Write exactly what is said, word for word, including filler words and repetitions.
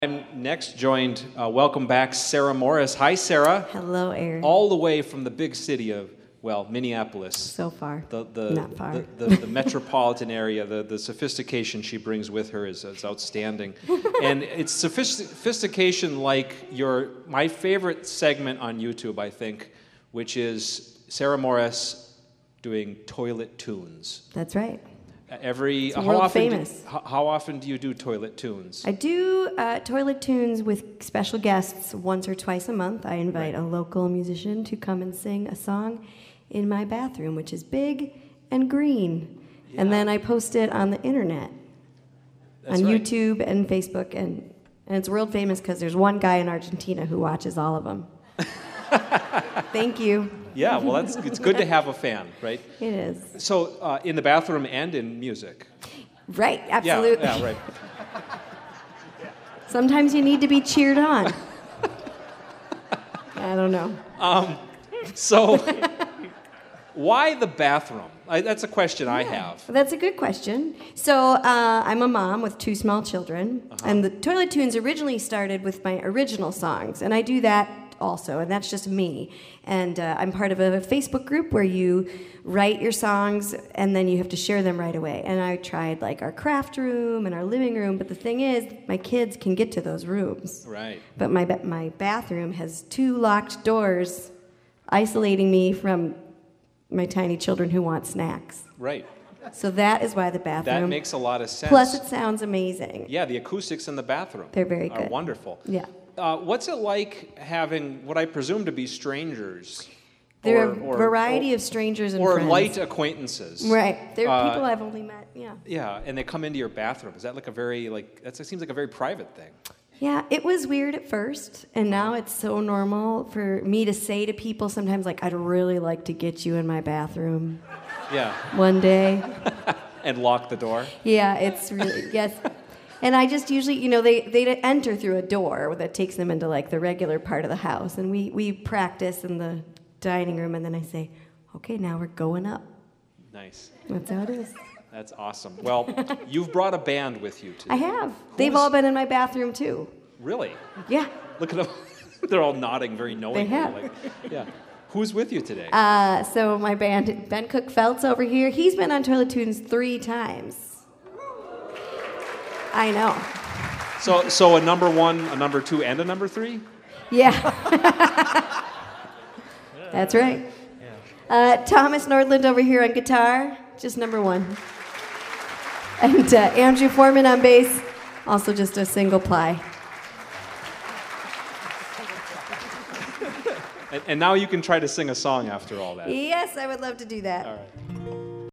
I'm next joined, uh, welcome back, Sarah Morris. Hi, Sarah. Hello, Aaron. All the way from the big city of, well, Minneapolis. So far. The, the, Not far. The, the, the metropolitan area, the, the sophistication she brings with her is, is outstanding. And it's sophist- sophistication like your, my favorite segment on YouTube, I think, which is Sarah Morris doing toilet tunes. That's right. Every It's how world often famous. Do, how, how often do you do toilet tunes? I do uh, toilet tunes with special guests once or twice a month. I invite Right. a local musician to come and sing a song in my bathroom, which is big and green. Yeah. And then I post it on the internet, That's on right. YouTube and Facebook. And, and it's world famous because there's one guy in Argentina who watches all of them. Thank you. Yeah, well, that's it's good to have a fan, right? It is. So, uh, in the bathroom and in music. Right, absolutely. Yeah, yeah, right. Sometimes you need to be cheered on. I don't know. Um, so, why the bathroom? I, that's a question I have. That's a good question. So uh, I'm a mom with two small children, Uh-huh. and the Toilet Tunes originally started with my original songs, and I do that also, and that's just me. And uh, I'm part of a Facebook group where you write your songs, and then you have to share them right away. And I tried like our craft room and our living room, but the thing is, my kids can get to those rooms. Right. But my ba- my bathroom has two locked doors, isolating me from my tiny children who want snacks. Right. So that is why the bathroom. That makes a lot of sense. Plus, it sounds amazing. Yeah, the acoustics in the bathroom. They're very are good. wonderful. Yeah. Uh, what's it like having what I presume to be strangers? There or, are a or- variety or, of strangers and or friends. light acquaintances. Right. They're Uh, people I've only met. Yeah. Yeah, and they come into your bathroom. Is that like a very like that seems like a very private thing? Yeah, it was weird at first, and now it's so normal for me to say to people sometimes, like, I'd really like to get you in my bathroom Yeah. one day. And lock the door. Yeah, it's really, yes. And I just usually, you know, they, they enter through a door that takes them into, like, the regular part of the house. And we, we practice in the dining room, and then I say, okay, now we're going up. Nice. That's how it is. That's awesome. Well, you've brought a band with you today. I have. They've Who's- all been in my bathroom, too. Really? Yeah. Look at them. They're all nodding very knowingly. have. Like, yeah. Who's with you today? Uh, so my band, Ben Cook Feltz over here, he's been on Toilet Tunes three times. I know. so, so a number one, a number two, and a number three? Yeah. That's right. Uh, Thomas Nordland over here on guitar, just number one. And uh, Andrew Foreman on bass, also just a single ply. And, and now you can try to sing a song after all that. Yes, I would love to do that. All right.